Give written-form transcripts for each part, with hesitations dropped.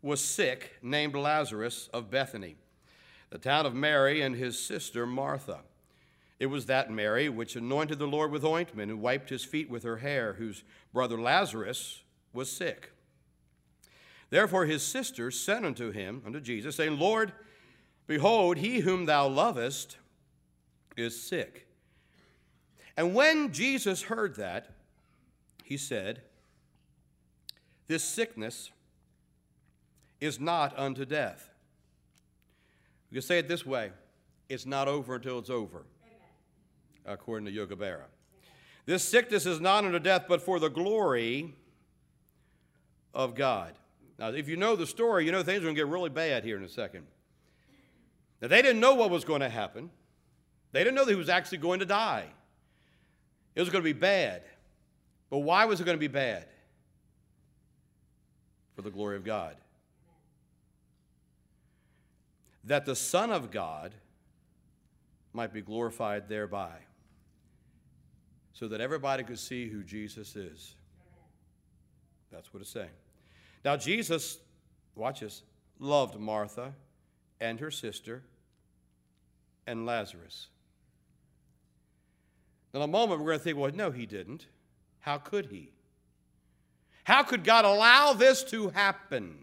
was sick, named Lazarus of Bethany, the town of Mary and his sister Martha. It was that Mary which anointed the Lord with ointment and wiped his feet with her hair, whose brother Lazarus was sick. Therefore his sisters sent unto Jesus, saying, Lord, behold, he whom thou lovest is sick. And when Jesus heard that, he said, this sickness is not unto death. You can say it this way, it's not over until it's over, amen, according to Yogi Berra. This sickness is not unto death, but for the glory of God. Now, if you know the story, you know things are going to get really bad here in a second. Now, they didn't know what was going to happen. They didn't know that he was actually going to die. It was going to be bad. But why was it going to be bad? For the glory of God. That the Son of God might be glorified thereby, so that everybody could see who Jesus is. That's what it's saying. Now, Jesus, watch this, loved Martha and her sister and Lazarus. Now, in a moment, we're going to think, well, no, he didn't. How could he? How could God allow this to happen?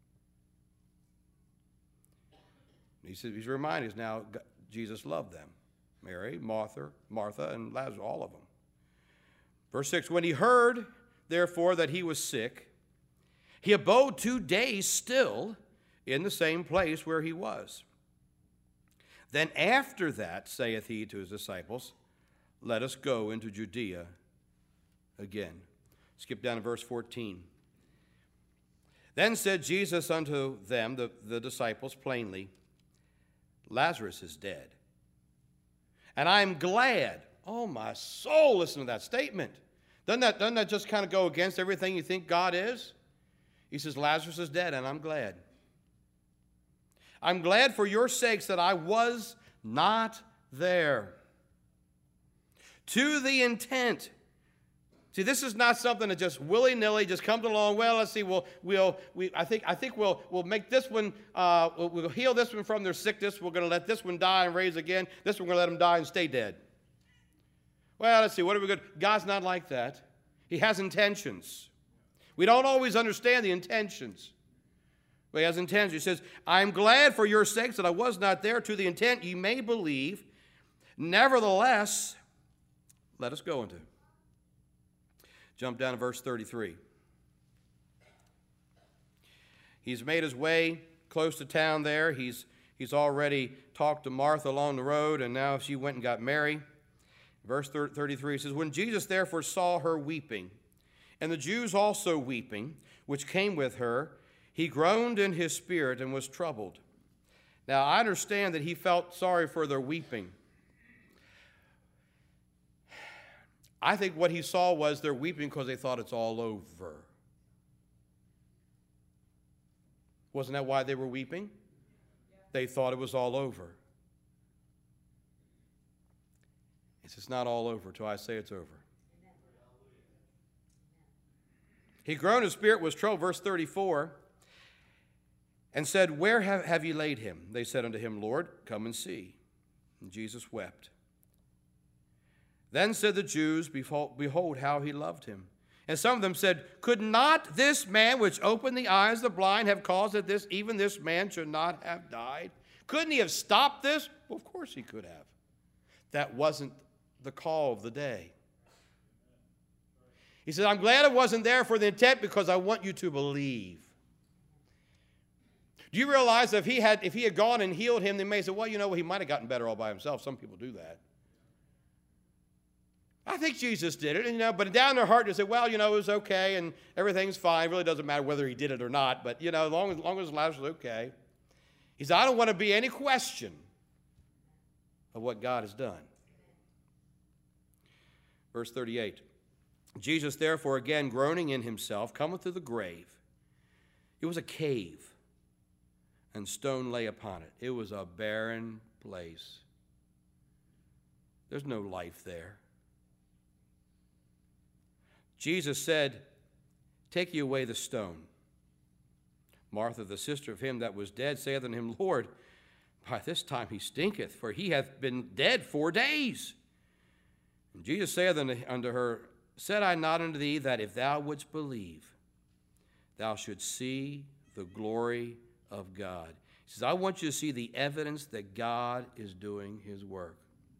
He's reminding us now, Jesus loved them. Mary, Martha, and Lazarus, all of them. Verse 6, when he heard, therefore, that he was sick, he abode 2 days still in the same place where he was. Then after that, saith he to his disciples, let us go into Judea again. Skip down to verse 14. Then said Jesus unto them, the disciples, plainly, Lazarus is dead. And I am glad. Oh, my soul, listen to that statement. Doesn't that just kind of go against everything you think God is? He says, Lazarus is dead, and I'm glad. I'm glad for your sakes that I was not there. To the intent. See, this is not something that just willy-nilly just comes along. Well, let's see. I think we'll make this one. We'll heal this one from their sickness. We're going to let this one die and raise again. This one we're going to let them die and stay dead. Well, let's see. What are we good? God's not like that. He has intentions. We don't always understand the intentions. But he has intentions. He says, I am glad for your sakes that I was not there, to the intent ye may believe. Nevertheless, let us go into. Jump down to verse 33. He's made his way close to town there. He's already talked to Martha along the road, and now she went and got Mary. Verse 33 says, when Jesus therefore saw her weeping, and the Jews also weeping, which came with her, he groaned in his spirit and was troubled. Now, I understand that he felt sorry for their weeping. I think what he saw was they're weeping because they thought it's all over. Wasn't that why they were weeping? They thought it was all over. It's not all over till I say it's over. He groaned, his spirit was troubled, verse 34, and said, where have ye laid him? They said unto him, Lord, come and see. And Jesus wept. Then said the Jews, behold how he loved him. And some of them said, could not this man which opened the eyes of the blind have caused that even this man should not have died? Couldn't he have stopped this? Well, of course he could have. That wasn't the call of the day. He said, I'm glad it wasn't there for the intent because I want you to believe. Do you realize that if he had gone and healed him, they may say, well, he might have gotten better all by himself. Some people do that. I think Jesus did it, but down in their heart they say, well, it was okay and everything's fine. It really doesn't matter whether he did it or not, but, as long as Lazarus was okay. He said, I don't want to be any question of what God has done. Verse 38, Jesus therefore again groaning in himself cometh to the grave. It was a cave, and stone lay upon it. It was a barren place. There's no life there. Jesus said, take ye away the stone. Martha, the sister of him that was dead, saith unto him, Lord, by this time he stinketh, for he hath been dead 4 days. And Jesus saith unto her, Said I not unto thee that if thou wouldst believe, thou shouldst see the glory of God? He says, I want you to see the evidence that God is doing his work.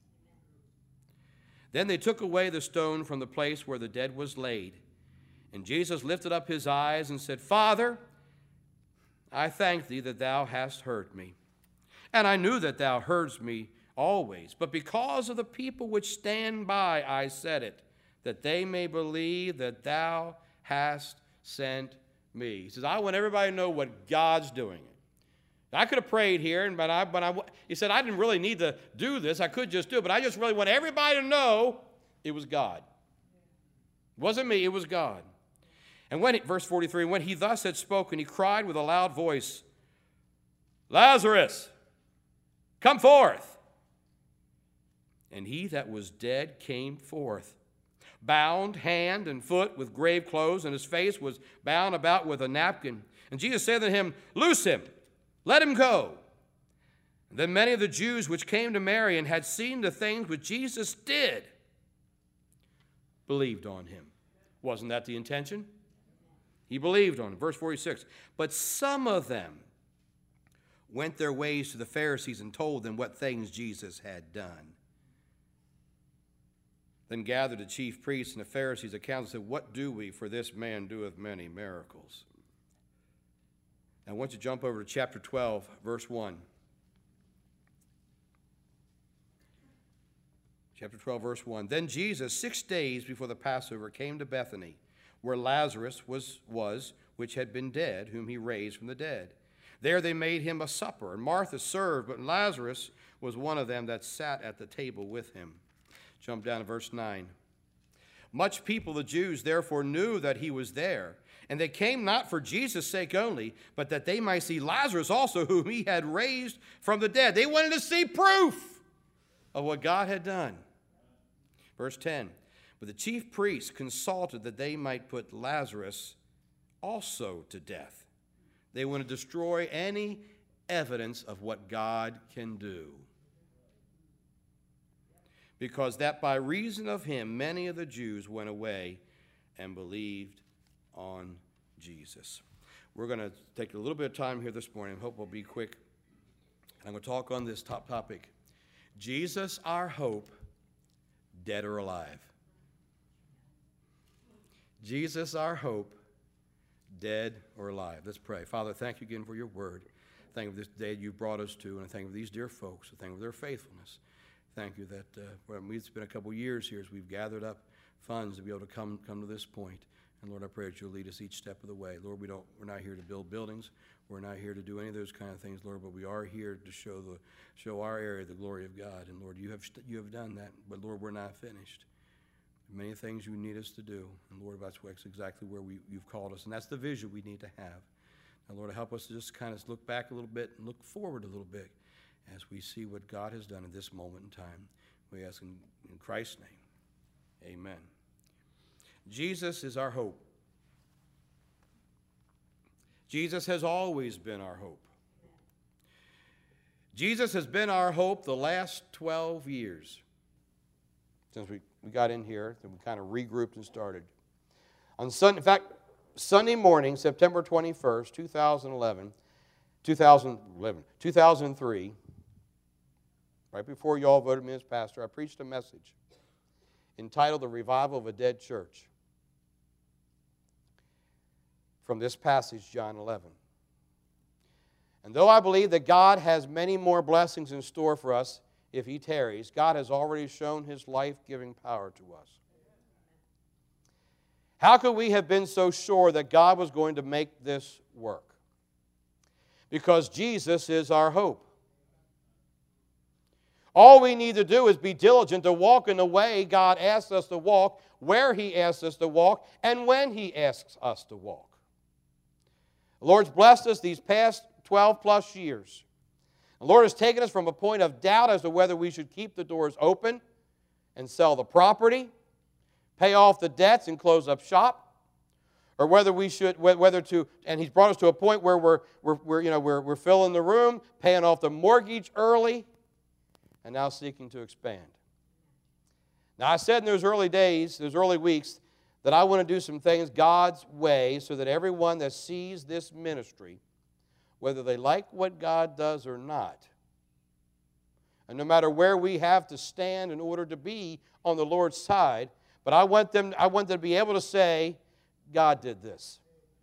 Then they took away the stone from the place where the dead was laid. And Jesus lifted up his eyes and said, Father, I thank thee that thou hast heard me. And I knew that thou heardest me always. But because of the people which stand by, I said it, that they may believe that thou hast sent me. He says, I want everybody to know what God's doing. I could have prayed here, he said, I didn't really need to do this. I could just do it, but I just really want everybody to know it was God. It wasn't me, it was God. And verse 43, when he thus had spoken, he cried with a loud voice, Lazarus, come forth. And he that was dead came forth, bound hand and foot with grave clothes, and his face was bound about with a napkin. And Jesus said to him, Loose him, let him go. And then many of the Jews which came to Mary and had seen the things which Jesus did believed on him. Wasn't that the intention? He believed on him. Verse 46, but some of them went their ways to the Pharisees and told them what things Jesus had done. Then gathered the chief priests and the Pharisees accounts and said, What do we, for this man doeth many miracles? Now, I want you to jump over to chapter 12, verse 1. Chapter 12, verse 1. Then Jesus, 6 days before the Passover, came to Bethany, where Lazarus was, which had been dead, whom he raised from the dead. There they made him a supper, and Martha served, but Lazarus was one of them that sat at the table with him. Jump down to verse 9. Much people, the Jews, therefore knew that he was there. And they came not for Jesus' sake only, but that they might see Lazarus also, whom he had raised from the dead. They wanted to see proof of what God had done. Verse 10. But the chief priests consulted that they might put Lazarus also to death. They want to destroy any evidence of what God can do. Because that by reason of him, many of the Jews went away and believed on Jesus. We're going to take a little bit of time here this morning. I hope we'll be quick. I'm going to talk on this top topic. Jesus, our hope, dead or alive. Jesus, our hope, dead or alive. Let's pray. Father, thank you again for your word. Thank you for this day you brought us to, and I thank you for these dear folks. I thank you for their faithfulness. Thank you that it's been a couple years here as we've gathered up funds to be able to come to this point. And Lord, I pray that you'll lead us each step of the way. Lord, we're not here to build buildings. We're not here to do any of those kind of things, Lord, but we are here to show our area the glory of God. And Lord, you have done that, but Lord, we're not finished. Many things you need us to do, and Lord, that's exactly where you've called us, and that's the vision we need to have. Now, Lord, help us to just kind of look back a little bit and look forward a little bit as we see what God has done at this moment in time. We ask in Christ's name, amen. Jesus is our hope. Jesus has always been our hope. Jesus has been our hope the last 12 years. Since we got in here, then we kind of regrouped and started. Sunday morning, September 21st, 2003, right before you all voted me as pastor, I preached a message entitled The Revival of a Dead Church, from this passage, John 11. And though I believe that God has many more blessings in store for us if he tarries, God has already shown his life-giving power to us. How could we have been so sure that God was going to make this work? Because Jesus is our hope. All we need to do is be diligent to walk in the way God asks us to walk, where he asks us to walk, and when he asks us to walk. The Lord's blessed us these past 12-plus years. The Lord has taken us from a point of doubt as to whether we should keep the doors open and sell the property, pay off the debts and close up shop, Or whether we should, whether to, and he's brought us to a point where we're filling the room, paying off the mortgage early, and now seeking to expand. Now, I said in those early days, those early weeks, that I want to do some things God's way so that everyone that sees this ministry, whether they like what God does or not, and no matter where we have to stand in order to be on the Lord's side, but I want them to be able to say, God did this.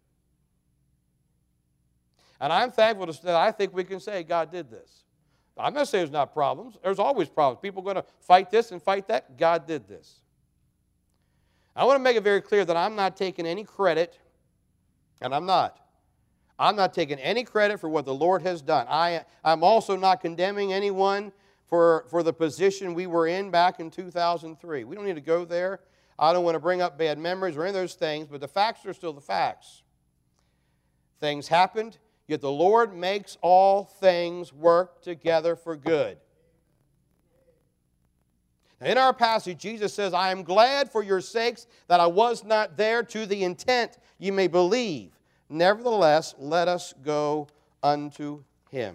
And I'm thankful that I think we can say, God did this. I'm not saying there's not problems. There's always problems. People are going to fight this and fight that. God did this. I want to make it very clear that I'm not taking any credit, and I'm not. I'm not taking any credit for what the Lord has done. I'm also not condemning anyone for the position we were in back in 2003. We don't need to go there. I don't want to bring up bad memories or any of those things, but the facts are still the facts. Things happened, yet the Lord makes all things work together for good. Now, in our passage, Jesus says, I am glad for your sakes that I was not there, to the intent you may believe. Nevertheless, let us go unto him.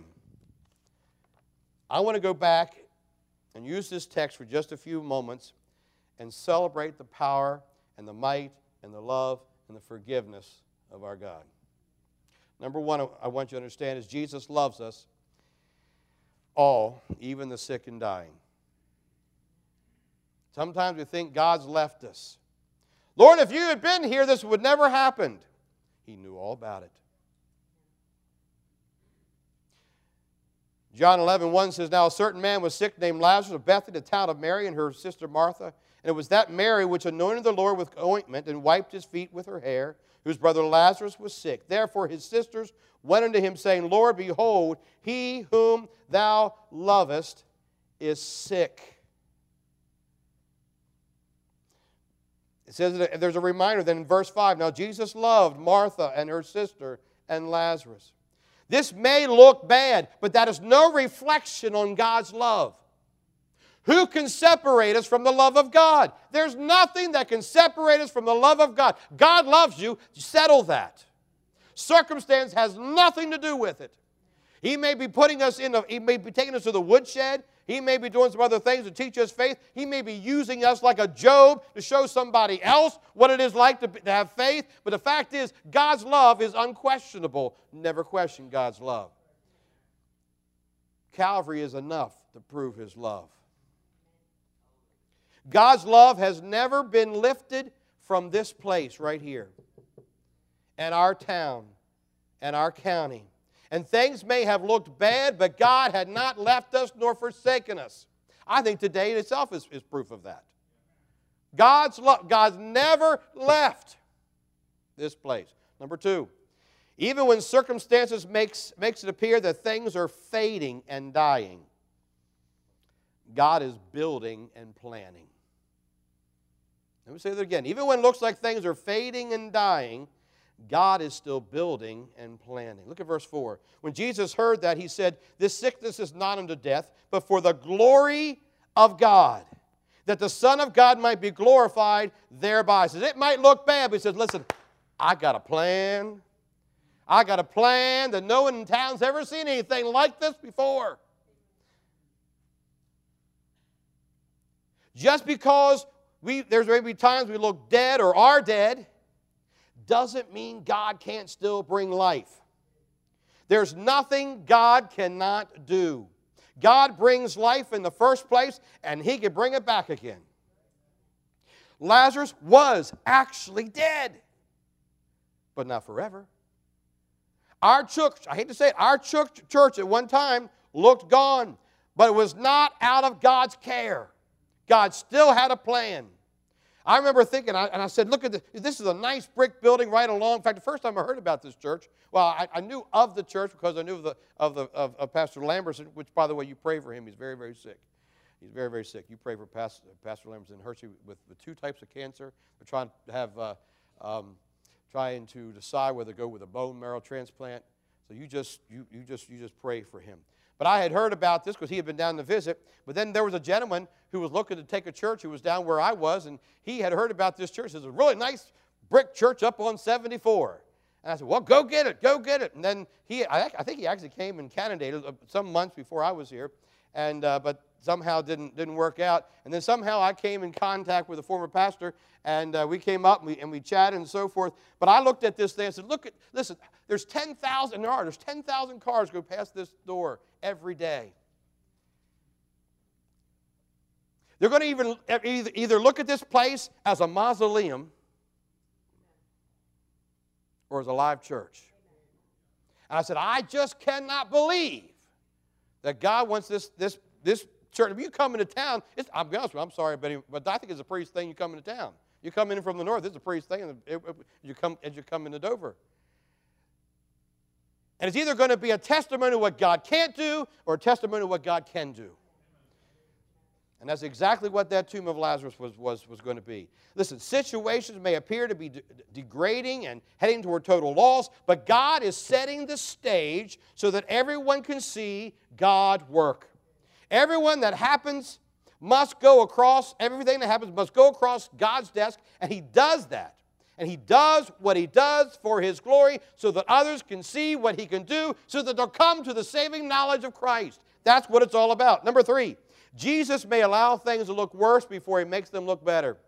I want to go back and use this text for just a few moments and celebrate the power and the might and the love and the forgiveness of our God. Number one, I want you to understand is Jesus loves us all, even the sick and dying. Sometimes we think God's left us. Lord, if you had been here, this would never happen. He knew all about it. John 11:1 says, Now a certain man was sick named Lazarus of Bethany, the town of Mary, and her sister Martha. And it was that Mary which anointed the Lord with ointment and wiped his feet with her hair, whose brother Lazarus was sick. Therefore his sisters went unto him, saying, Lord, behold, he whom thou lovest is sick. It says that there's a reminder then in verse 5. Now Jesus loved Martha and her sister and Lazarus. This may look bad, but that is no reflection on God's love. Who can separate us from the love of God? There's nothing that can separate us from the love of God. God loves you. Settle that. Circumstance has nothing to do with it. He may be putting us he may be taking us to the woodshed. He may be doing some other things to teach us faith. He may be using us like a Job to show somebody else what it is like to have faith. But the fact is, God's love is unquestionable. Never question God's love. Calvary is enough to prove his love. God's love has never been lifted from this place right here, and our town, and our county. And things may have looked bad, but God had not left us nor forsaken us. I think today in itself is proof of that. God's never left this place. Number two, even when circumstances makes it appear that things are fading and dying, God is building and planning. Let me say that again. Even when it looks like things are fading and dying, God is still building and planning. Look at verse 4. When Jesus heard that, he said, This sickness is not unto death, but for the glory of God, that the Son of God might be glorified thereby. He says, it might look bad, but he says, listen, I got a plan. I got a plan that no one in town's ever seen anything like this before. Just because there's maybe times we look dead or are dead, doesn't mean God can't still bring life. There's nothing God cannot do. God brings life in the first place, and he can bring it back again. Lazarus was actually dead, but not forever. Our church, I hate to say it, our church at one time looked gone, but it was not out of God's care. God still had a plan. I remember thinking, and I said, look at this. This is a nice brick building right along. In fact, the first time I heard about this church, well, I knew of the church because I knew of Pastor Lamberson, which, by the way, you pray for him. He's very, very sick. He's very, very sick. You pray for Pastor Lamberson in Hershey with two types of cancer. They're trying to decide whether to go with a bone marrow transplant. So you just pray for him. But I had heard about this because he had been down to visit. But then there was a gentleman who was looking to take a church who was down where I was, and he had heard about this church. It was a really nice brick church up on 74. And I said, well, go get it, go get it. And then I think he actually came and candidated some months before I was here, and but somehow didn't work out. And then somehow I came in contact with a former pastor, and we came up and we chatted and so forth. But I looked at this thing and said, listen, there's 10,000, there's 10,000 cars go past this door every day. They're going to either look at this place as a mausoleum or as a live church. And I said, I just cannot believe that God wants this church. If you come into town, I'll be honest with you, I'm sorry, but I think it's a pretty thing you come into town. You come in from the north, it's a pretty thing as you come into Dover. And it's either going to be a testimony of what God can't do or a testimony of what God can do. And that's exactly what that tomb of Lazarus was going to be. Listen, situations may appear to be degrading and heading toward total loss, but God is setting the stage so that everyone can see God work. Everyone that happens must go across, everything that happens must go across God's desk, and He does that. And He does what He does for His glory so that others can see what He can do so that they'll come to the saving knowledge of Christ. That's what it's all about. Number 3. Jesus may allow things to look worse before He makes them look better.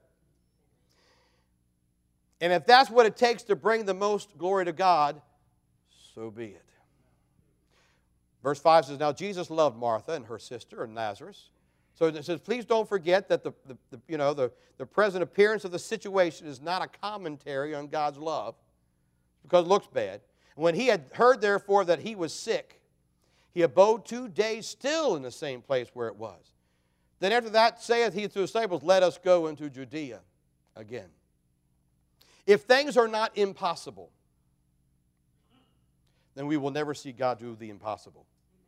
And if that's what it takes to bring the most glory to God, so be it. Verse 5 says, now Jesus loved Martha and her sister and Lazarus. So it says, please don't forget that the present appearance of the situation is not a commentary on God's love, because it looks bad. And when He had heard, therefore, that he was sick, He abode 2 days still in the same place where it was. Then after that saith He to His disciples, let us go into Judea again. If things are not impossible, then we will never see God do the impossible.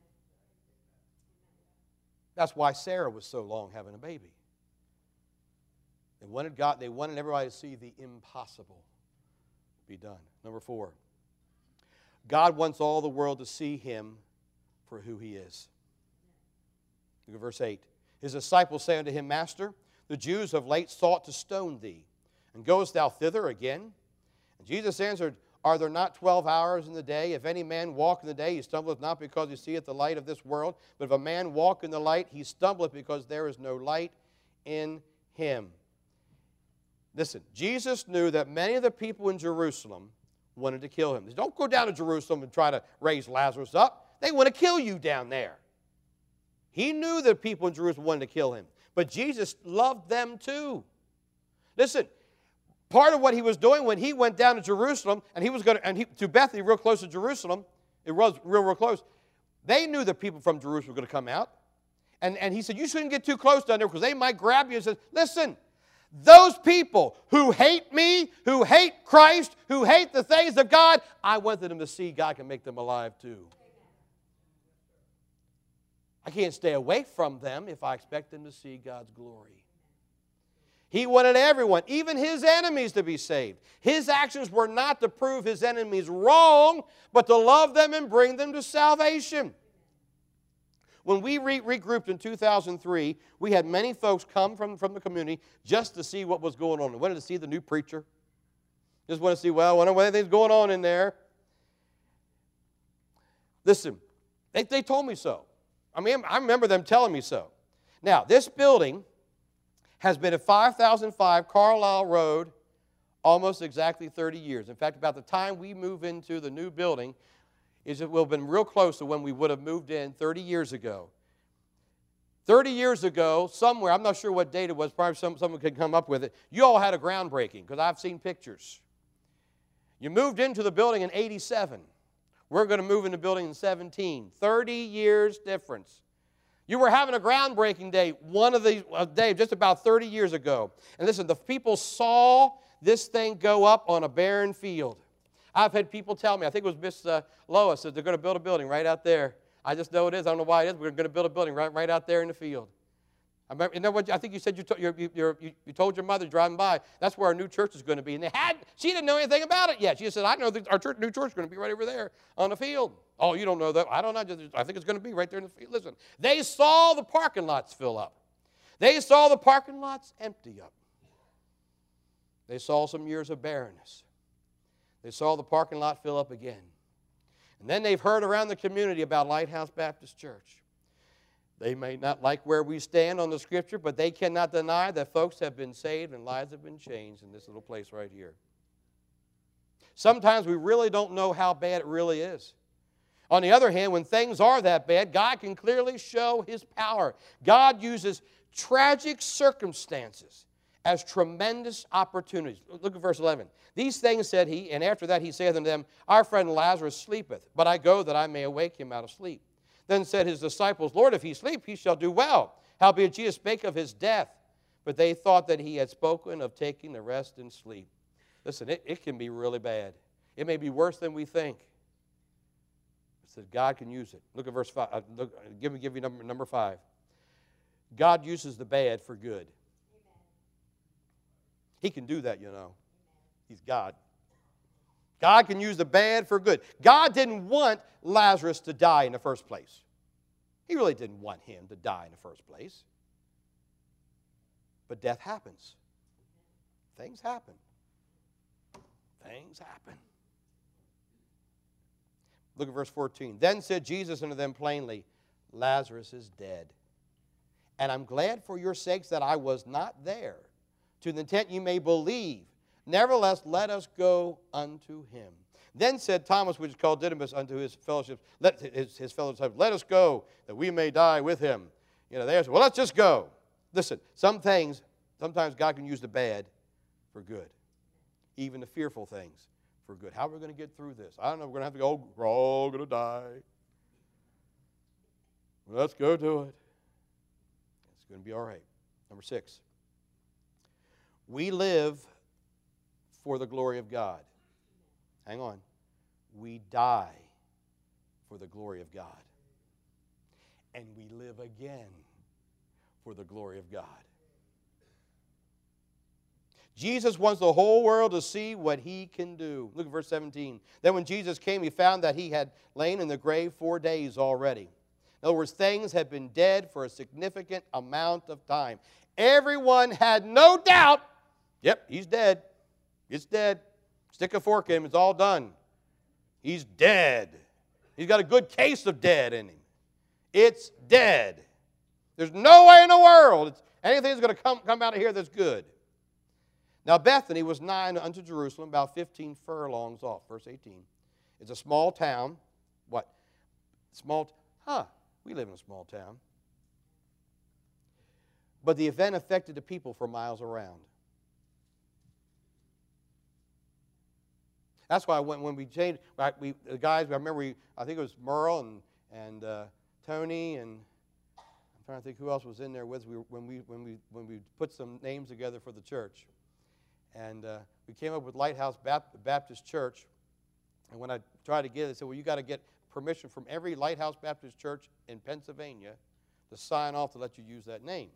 That's why Sarah was so long having a baby. They wanted everybody to see the impossible be done. Number 4, God wants all the world to see Him for who He is. Look at verse 8. His disciples say unto Him, Master, the Jews of late sought to stone Thee, and goest Thou thither again? And Jesus answered, are there not 12 hours in the day? If any man walk in the day, he stumbleth not because he seeth the light of this world. But if a man walk in the light, he stumbleth because there is no light in him. Listen, Jesus knew that many of the people in Jerusalem wanted to kill Him. Don't go down to Jerusalem and try to raise Lazarus up. They want to kill you down there. He knew that people in Jerusalem wanted to kill Him. But Jesus loved them too. Listen, part of what He was doing when He went down to Jerusalem, and He was going to Bethany, real close to Jerusalem, it was real close, they knew that people from Jerusalem were going to come out. And He said, you shouldn't get too close down there because they might grab you and say, listen, those people who hate me, who hate Christ, who hate the things of God, I wanted them to see God can make them alive too. I can't stay away from them if I expect them to see God's glory. He wanted everyone, even His enemies, to be saved. His actions were not to prove His enemies wrong, but to love them and bring them to salvation. When we regrouped in 2003, we had many folks come from the community just to see what was going on. They wanted to see the new preacher. Just wanted to see, well, I wonder what anything's going on in there. Listen, they told me so. I mean, I remember them telling me so. Now, this building has been at 5005 Carlisle Road almost exactly 30 years. In fact, about the time we move into the new building, it will have been real close to when we would have moved in 30 years ago. 30 years ago, somewhere, I'm not sure what date it was, probably someone could come up with it, you all had a groundbreaking, because I've seen pictures. You moved into the building in 87. We're going to move in the building in 17. 30 years difference. You were having a groundbreaking day one of these days just about 30 years ago. And listen, the people saw this thing go up on a barren field. I've had people tell me, I think it was Miss Lois, that they're going to build a building right out there. I just know it is. I don't know why it is. We're going to build a building right out there in the field. I think you said you told your mother driving by, that's where our new church is going to be. And she didn't know anything about it yet. She said, I know that our new church is going to be right over there on the field. Oh, you don't know that? I don't know. I think it's going to be right there in the field. Listen, they saw the parking lots fill up. They saw the parking lots empty up. They saw some years of barrenness. They saw the parking lot fill up again. And then they've heard around the community about Lighthouse Baptist Church. They may not like where we stand on the Scripture, but they cannot deny that folks have been saved and lives have been changed in this little place right here. Sometimes we really don't know how bad it really is. On the other hand, when things are that bad, God can clearly show His power. God uses tragic circumstances as tremendous opportunities. Look at verse 11. These things said he, and after that he saith unto them, Our friend Lazarus sleepeth, but I go that I may awake him out of sleep. Then said his disciples, Lord, if he sleep, he shall do well. Howbeit Jesus spake of his death, but they thought that he had spoken of taking the rest in sleep. Listen, it can be really bad. It may be worse than we think. It says God can use it. Look at verse 5. Give you number 5. God uses the bad for good. He can do that, you know. He's God. God can use the bad for good. God didn't want Lazarus to die in the first place. He really didn't want him to die in the first place. But death happens. Things happen. Things happen. Look at verse 14. Then said Jesus unto them plainly, Lazarus is dead. And I'm glad for your sakes that I was not there, to the intent you may believe. Nevertheless, let us go unto him. Then said Thomas, which is called Didymus, unto his fellowship, his fellow disciples, let us go, that we may die with him. You know, they said, well, let's just go. Listen, sometimes God can use the bad for good, even the fearful things for good. How are we going to get through this? I don't know. We're going to have to go, we're all going to die. Let's go do it. It's going to be all right. Number 6. We live for the glory of God. Hang on. We die for the glory of God. And we live again for the glory of God. Jesus wants the whole world to see what He can do. Look at verse 17. Then when Jesus came, He found that he had lain in the grave 4 days already. In other words, things had been dead for a significant amount of time. Everyone had no doubt, yep, he's dead. It's dead. Stick a fork in him, it's all done. He's dead. He's got a good case of dead in him. It's dead. There's no way in the world anything that's going to come out of here that's good. Now Bethany was nigh unto Jerusalem, about 15 furlongs off. Verse 18. It's a small town. What? We live in a small town. But the event affected the people for miles around. That's why when we changed, the guys, I remember, I think it was Merle and Tony, and I'm trying to think who else was in there with us when we put some names together for the church. And we came up with Lighthouse Baptist Church. And when I tried to get it, they said, well, you got to get permission from every Lighthouse Baptist Church in Pennsylvania to sign off to let you use that name.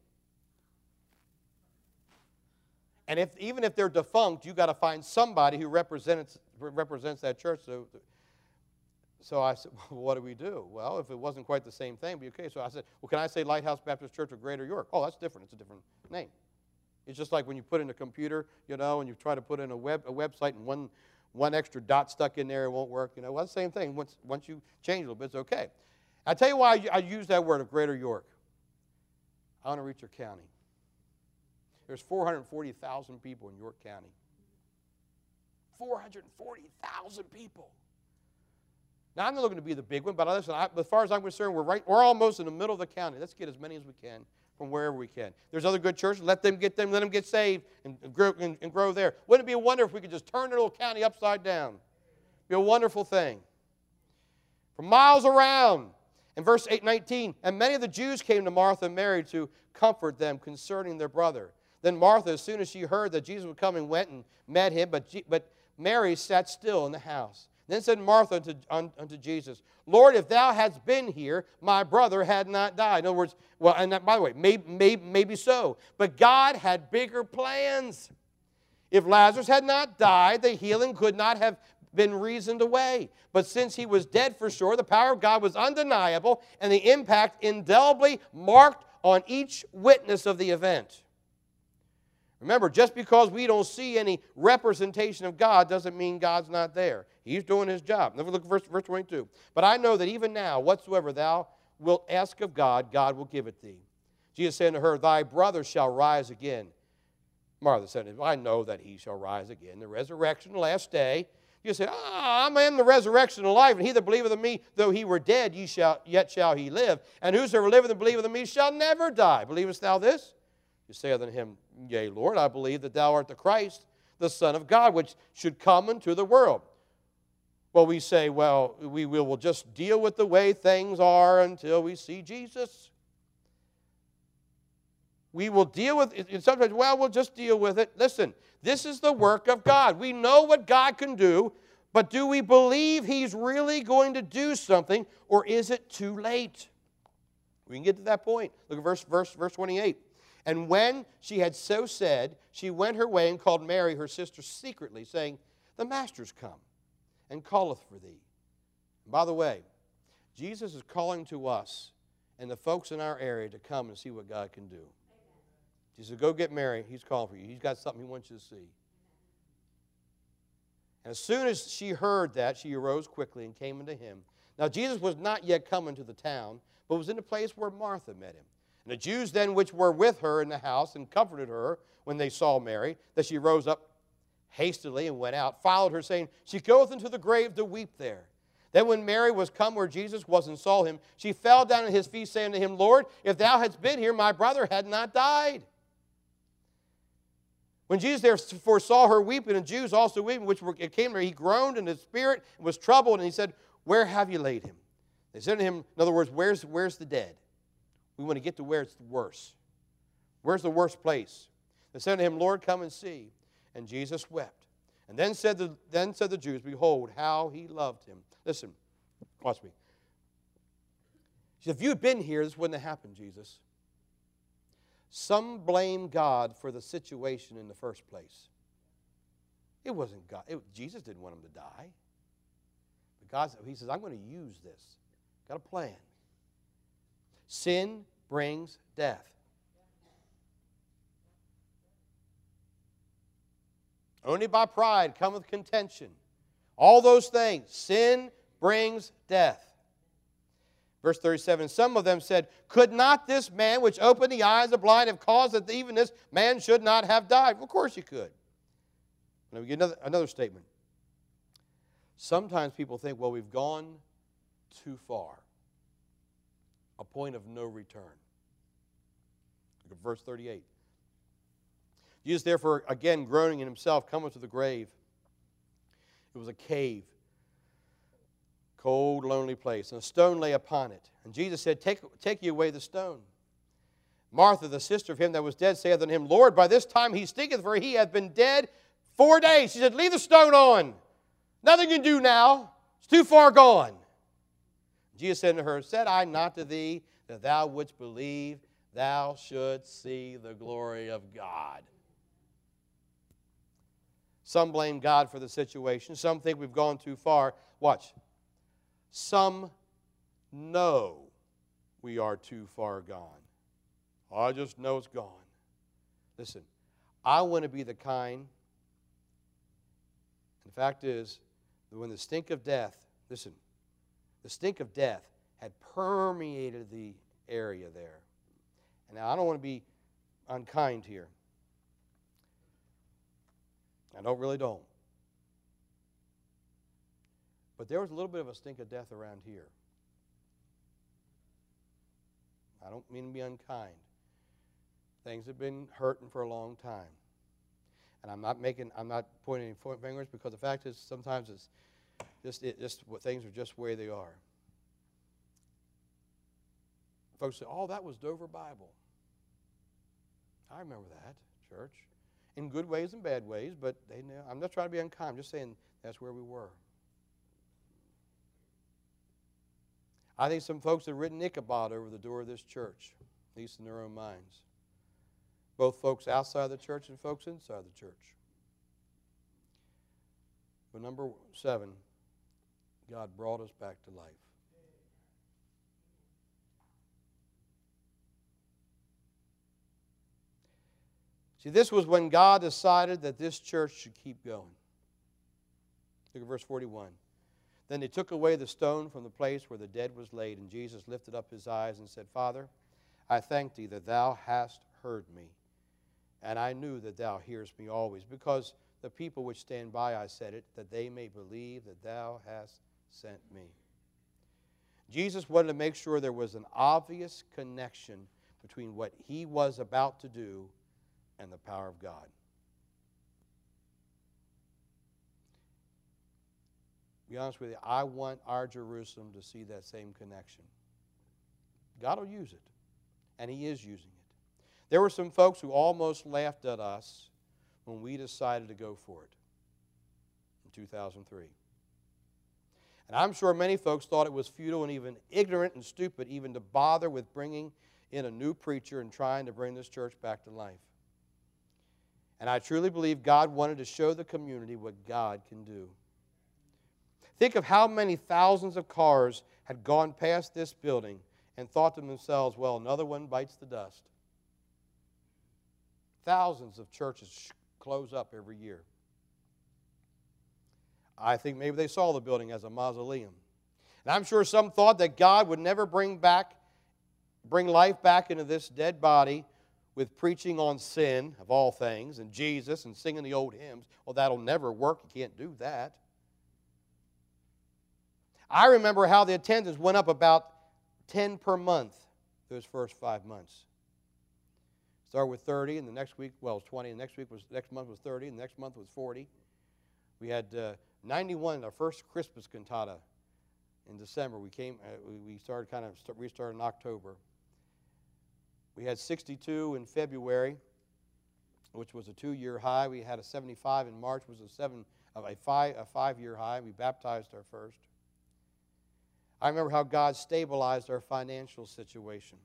And even if they're defunct, you've got to find somebody who represents that church. So I said, well, what do we do? Well, if it wasn't quite the same thing, but okay. So I said, well, can I say Lighthouse Baptist Church of Greater York? Oh, that's different. It's a different name. It's just like when you put in a computer, you know, and you try to put in a website and one extra dot stuck in there, it won't work. You know, well, it's the same thing. Once you change a little bit, it's okay. I'll tell you why I use that word of Greater York. I want to reach your county. There's 440,000 people in York County. 440,000 people. Now, I'm not looking to be the big one, but listen, as far as I'm concerned, we're almost in the middle of the county. Let's get as many as we can from wherever we can. There's other good churches. Let them get saved and grow there. Wouldn't it be a wonder if we could just turn the little county upside down? It'd be a wonderful thing. For miles around. In verse 19, and many of the Jews came to Martha and Mary to comfort them concerning their brother. Then Martha, as soon as she heard that Jesus was coming, went and met him, but Mary sat still in the house. Then said Martha unto Jesus, Lord, if thou hadst been here, my brother had not died. In other words, well, and that, by the way, maybe so. But God had bigger plans. If Lazarus had not died, the healing could not have been reasoned away. But since he was dead for sure, the power of God was undeniable, and the impact indelibly marked on each witness of the event. Remember, just because we don't see any representation of God doesn't mean God's not there. He's doing His job. Now look at verse 22. But I know that even now, whatsoever thou wilt ask of God, God will give it thee. Jesus said unto her, Thy brother shall rise again. Martha said, I know that he shall rise again. The resurrection, the last day. You say, I am the resurrection and life, and he that believeth in me, though he were dead, yet shall he live. And whosoever liveth and believeth in me shall never die. Believest thou this? You say unto him, Yea, Lord, I believe that thou art the Christ, the Son of God, which should come into the world. Well, we say, well, we will just deal with the way things are until we see Jesus. We will deal with it. And sometimes, well, we'll just deal with it. Listen, this is the work of God. We know what God can do, but do we believe He's really going to do something, or is it too late? We can get to that point. Look at verse 28. And when she had so said, she went her way and called Mary, her sister, secretly, saying, The Master's come, and calleth for thee. And by the way, Jesus is calling to us and the folks in our area to come and see what God can do. He said, Go get Mary. He's calling for you. He's got something He wants you to see. And as soon as she heard that, she arose quickly and came unto Him. Now Jesus was not yet come into the town, but was in the place where Martha met Him. And the Jews then which were with her in the house and comforted her when they saw Mary, that she rose up hastily and went out, followed her, saying, She goeth into the grave to weep there. Then when Mary was come where Jesus was and saw Him, she fell down at His feet, saying to Him, Lord, if Thou hadst been here, my brother had not died. When Jesus therefore saw her weeping, and Jews also weeping, which came to her, He groaned in His spirit and was troubled, and He said, Where have you laid him? They said to Him, in other words, where's the dead? We want to get to where it's worse. Where's the worst place? They said to Him, Lord, come and see. And Jesus wept. And then said the Jews, Behold, how He loved him. Listen, watch me. He said, if you had been here, this wouldn't have happened, Jesus. Some blame God for the situation in the first place. It wasn't God. Jesus didn't want him to die. But God, He says, I'm going to use this. Got a plan. Sin brings death. Only by pride cometh contention. All those things. Sin brings death. Verse 37, some of them said, Could not this man which opened the eyes of the blind have caused that even this man should not have died? Well, of course He could. Now we get another statement. Sometimes people think, well, we've gone too far. A point of no return. Look at verse 38. Jesus, therefore, again groaning in Himself, cometh to the grave. It was a cave, cold, lonely place, and a stone lay upon it. And Jesus said, Take ye away the stone. Martha, the sister of him that was dead, saith unto Him, Lord, by this time he stinketh, for he hath been dead 4 days. She said, Leave the stone on. Nothing you can do now. It's too far gone. Jesus said unto her, Said I not to thee that thou wouldst believe, thou shouldst see the glory of God? Some blame God for the situation. Some think we've gone too far. Watch. Some know we are too far gone. I just know it's gone. Listen, I want to be the kind. The fact is that when the stink of death, listen, the stink of death had permeated the area there. And now I don't want to be unkind here. I really don't. But there was a little bit of a stink of death around here. I don't mean to be unkind. Things have been hurting for a long time. And I'm not pointing any fingers, because the fact is sometimes it's just what things are just where they are. Folks say, that was Dover Bible. I remember that, church. In good ways and bad ways, but I'm not trying to be unkind. I'm just saying that's where we were. I think some folks have written Ichabod over the door of this church, at least in their own minds. Both folks outside the church and folks inside the church. But number 7, God brought us back to life. See, this was when God decided that this church should keep going. Look at verse 41. Then they took away the stone from the place where the dead was laid, and Jesus lifted up his eyes and said, Father, I thank thee that thou hast heard me, and I knew that thou hearest me always, because the people which stand by I said it, that they may believe that thou hast sent me. Jesus wanted to make sure there was an obvious connection between what he was about to do and the power of God. To be honest with you, I want our Jerusalem to see that same connection. God will use it, and he is using it. There were some folks who almost laughed at us when we decided to go for it in 2003. And I'm sure many folks thought it was futile and even ignorant and stupid even to bother with bringing in a new preacher and trying to bring this church back to life. And I truly believe God wanted to show the community what God can do. Think of how many thousands of cars had gone past this building and thought to themselves, well, another one bites the dust. Thousands of churches close up every year. I think maybe they saw the building as a mausoleum. And I'm sure some thought that God would never bring life back into this dead body with preaching on sin, of all things, and Jesus, and singing the old hymns. Well, that'll never work. You can't do that. I remember how the attendance went up about 10 per month those first 5 months. Started with 30, and the next week, well, it was 20, and next month was 30, and the next month was 40. We had 91, our first Christmas cantata in December. We restarted in October. We had 62 in February, which was a 2-year high. We had a 75 in March, which was a 5-year high. We baptized our first. I remember how God stabilized our financial situation.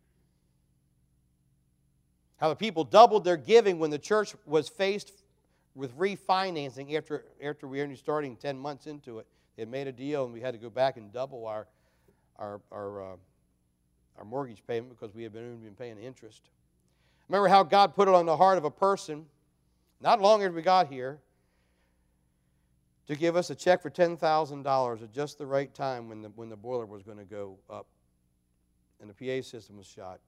How the people doubled their giving when the church was faced with refinancing after we were only starting 10 months into it. They had made a deal, and we had to go back and double our mortgage payment because we had been paying interest. Remember how God put it on the heart of a person, not long after we got here, to give us a check for $10,000 at just the right time when the boiler was going to go up and the PA system was shot.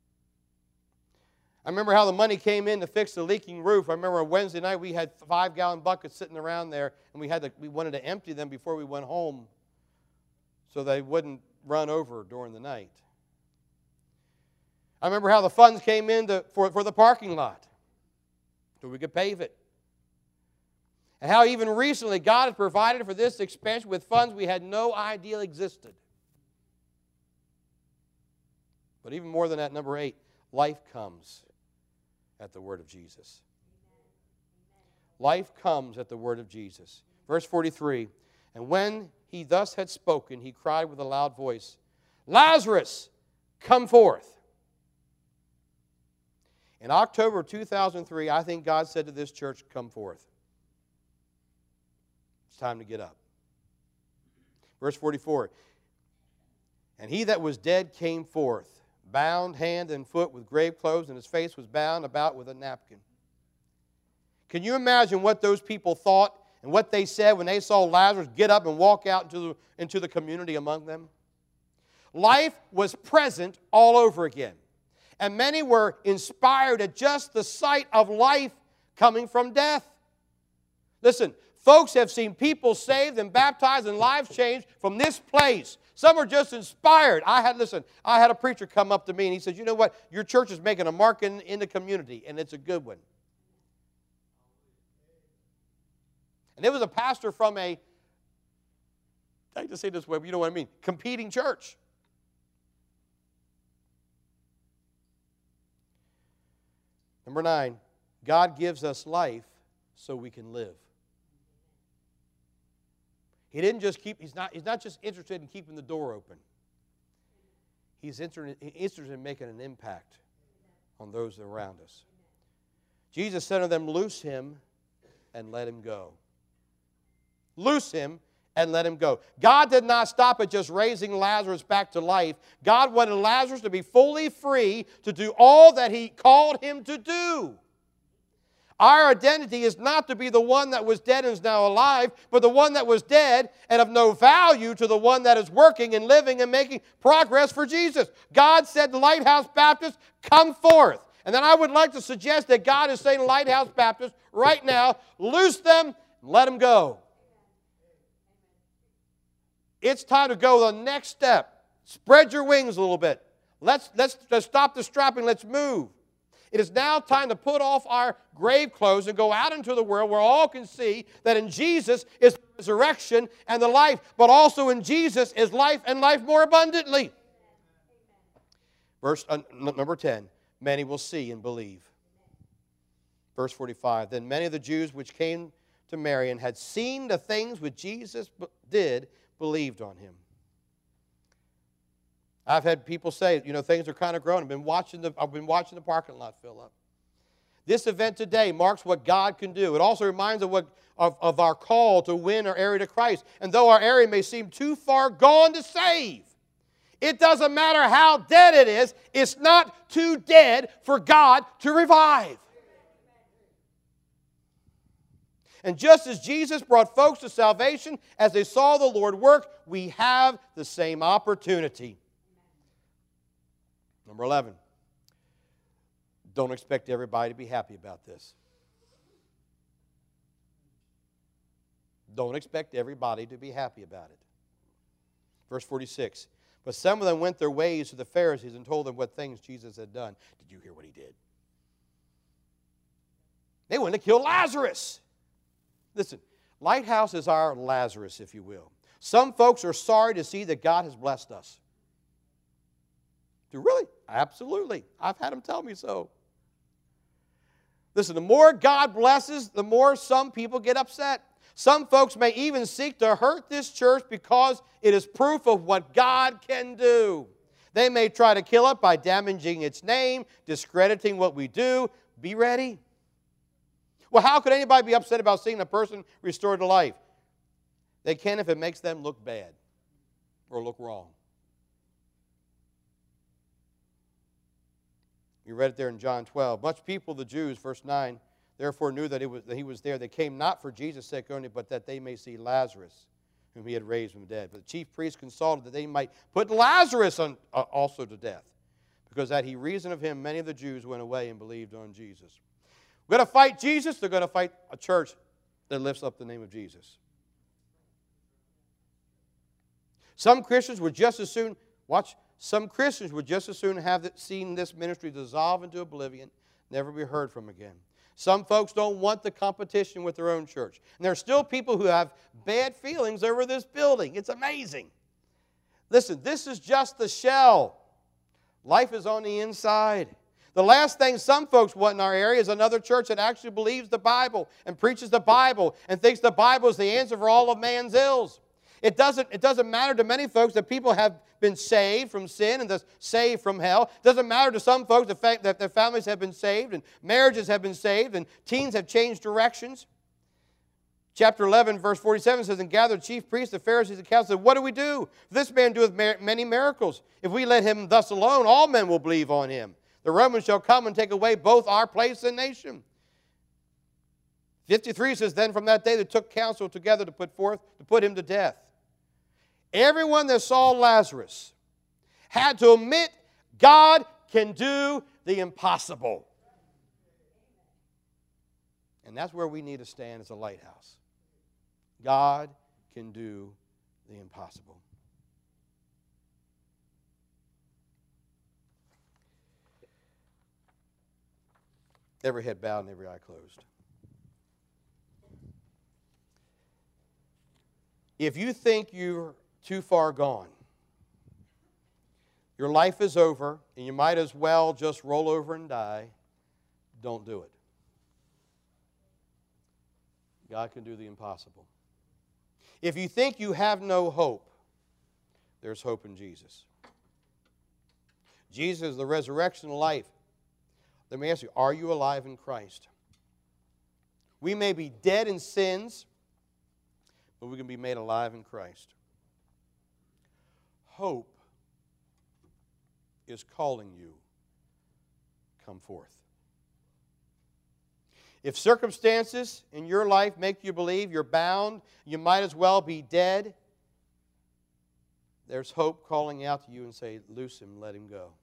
I remember how the money came in to fix the leaking roof. I remember on Wednesday night we had 5-gallon buckets sitting around there, and we wanted to empty them before we went home so they wouldn't run over during the night. I remember how the funds came in for the parking lot so we could pave it. And how even recently God has provided for this expansion with funds we had no idea existed. But even more than that, number 8, life comes at the word of Jesus. Life comes at the word of Jesus. Verse 43, and when he thus had spoken, he cried with a loud voice, Lazarus, come forth. In October 2003, I think God said to this church, come forth. It's time to get up. Verse 44, and he that was dead came forth, bound hand and foot with grave clothes, and his face was bound about with a napkin. Can you imagine what those people thought and what they said when they saw Lazarus get up and walk out into the community among them? Life was present all over again. And many were inspired at just the sight of life coming from death. Listen, folks have seen people saved and baptized and lives changed from this place. Some are just inspired. I had a preacher come up to me and he said, you know what? Your church is making a mark in the community, and it's a good one. And it was a pastor from I hate to say it this way, but you know what I mean, competing church. Number 9, God gives us life so we can live. He's not just interested in keeping the door open. He's interested in making an impact on those around us. Jesus said to them, loose him and let him go. Loose him and let him go. God did not stop at just raising Lazarus back to life. God wanted Lazarus to be fully free to do all that he called him to do. Our identity is not to be the one that was dead and is now alive, but the one that was dead and of no value to the one that is working and living and making progress for Jesus. God said to Lighthouse Baptist, come forth. And then I would like to suggest that God is saying to Lighthouse Baptist right now, loose them and let them go. It's time to go the next step. Spread your wings a little bit. Let's stop the strapping. Let's move. It is now time to put off our grave clothes and go out into the world where all can see that in Jesus is the resurrection and the life, but also in Jesus is life and life more abundantly. Verse number 10, many will see and believe. Verse 45, then many of the Jews which came to Mary and had seen the things which Jesus did believed on him. I've had people say, things are kind of growing. I've been watching the parking lot fill up. This event today marks what God can do. It also reminds us of our call to win our area to Christ. And though our area may seem too far gone to save, it doesn't matter how dead it is. It's not too dead for God to revive. And just as Jesus brought folks to salvation as they saw the Lord work, we have the same opportunity. Number 11, don't expect everybody to be happy about this. Don't expect everybody to be happy about it. Verse 46, but some of them went their ways to the Pharisees and told them what things Jesus had done. Did you hear what he did? They went to kill Lazarus. Listen, Lighthouse is our Lazarus, if you will. Some folks are sorry to see that God has blessed us. Really? Absolutely. I've had them tell me so. Listen, the more God blesses, the more some people get upset. Some folks may even seek to hurt this church because it is proof of what God can do. They may try to kill it by damaging its name, discrediting what we do. Be ready. Well, how could anybody be upset about seeing a person restored to life? They can if it makes them look bad or look wrong. You read it there in John 12. Much people, the Jews, verse 9, therefore knew that he was there. They came not for Jesus' sake only, but that they may see Lazarus, whom he had raised from the dead. But the chief priests consulted that they might put Lazarus also to death, because at the reason of him, many of the Jews went away and believed on Jesus. We're going to fight Jesus. They're going to fight a church that lifts up the name of Jesus. Some Christians would just as soon, some Christians would just as soon have seen this ministry dissolve into oblivion, never be heard from again. Some folks don't want the competition with their own church. And there are still people who have bad feelings over this building. It's amazing. Listen, this is just the shell. Life is on the inside. The last thing some folks want in our area is another church that actually believes the Bible and preaches the Bible and thinks the Bible is the answer for all of man's ills. It doesn't matter to many folks that people have been saved from sin and thus saved from hell. It doesn't matter to some folks the fact that their families have been saved and marriages have been saved and teens have changed directions. Chapter 11, verse 47 says, and gathered chief priests, the Pharisees, and council said, what do we do? This man doeth many miracles. If we let him thus alone, all men will believe on him. The Romans shall come and take away both our place and nation. 53 says, then from that day they took counsel together to put him to death. Everyone that saw Lazarus had to admit God can do the impossible. And that's where we need to stand as a lighthouse. God can do the impossible. Every head bowed and every eye closed. If you think you're too far gone, your life is over, and you might as well just roll over and die, don't do it. God can do the impossible. If you think you have no hope, there's hope in Jesus. Jesus is the resurrection and life. Let me ask you, are you alive in Christ? We may be dead in sins, but we can be made alive in Christ. Hope is calling you. Come forth. If circumstances in your life make you believe you're bound, you might as well be dead, there's hope calling out to you and say, loose him, let him go.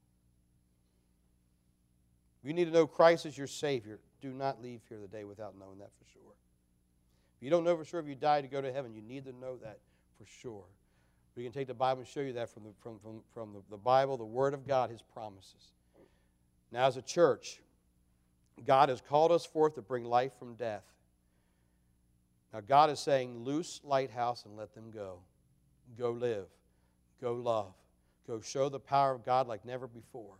You need to know Christ as your Savior. Do not leave here today without knowing that for sure. If you don't know for sure if you die to go to heaven, you need to know that for sure. We can take the Bible and show you that from the Bible, the Word of God, His promises. Now as a church, God has called us forth to bring life from death. Now God is saying, loose Lighthouse and let them go. Go live. Go love. Go show the power of God like never before.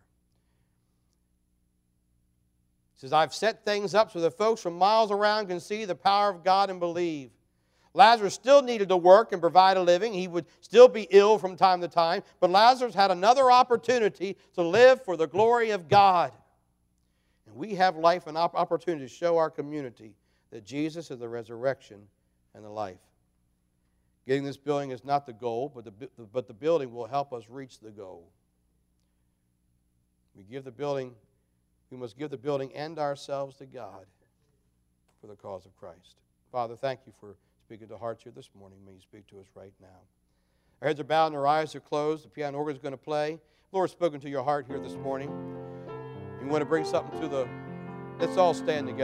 He says, I've set things up so that folks from miles around can see the power of God and believe. Lazarus still needed to work and provide a living. He would still be ill from time to time. But Lazarus had another opportunity to live for the glory of God. And we have life and opportunity to show our community that Jesus is the resurrection and the life. Getting this building is not the goal, but the building will help us reach the goal. We must give the building and ourselves to God for the cause of Christ. Father, thank you for speaking to hearts here this morning. May you speak to us right now. Our heads are bowed and our eyes are closed. The piano organ is going to play. The Lord has spoken to your heart here this morning. You want to bring something to let's all stand together.